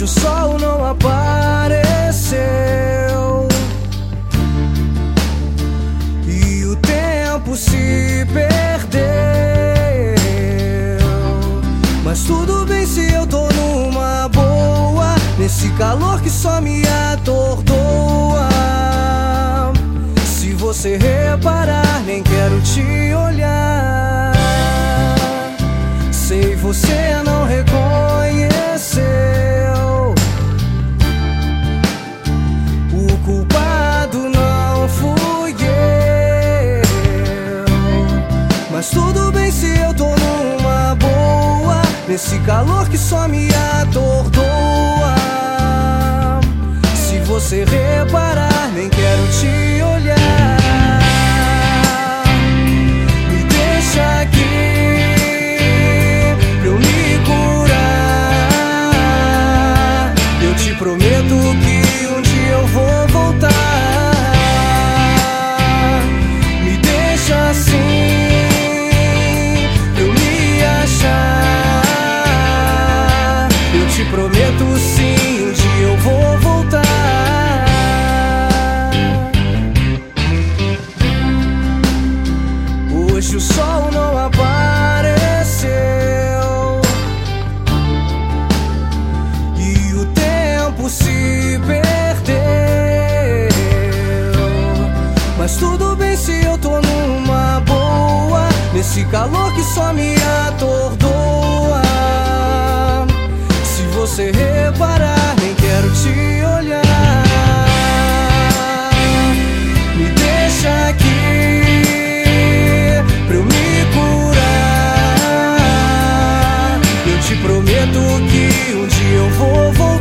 Hoje o sol não apareceu e o tempo se perdeu. Mas tudo bem se eu tô numa boa, nesse calor que só me atordoa. Se você reparar, nem quero te olhar. Sei, você não reconheceu. O culpado não fui eu. Mas tudo bem se eu tô numa boa, nesse calor que só me atordoa. Se você reparar, nem quero te olhar. Me deixa aqui pra eu me curar. Eu te prometo que um dia eu vou voltar. Me deixa assim pra eu me achar. Eu te prometo sim, um dia eu vou voltar. Hoje o sol não apareceu e o tempo se perdeu. Mas tudo bem se eu tô numa boa, nesse calor que só me atordoa. Se você reparar, nem quero te olhar. Me deixa aqui pra eu me curar. Eu te prometo que um dia eu vou voltar.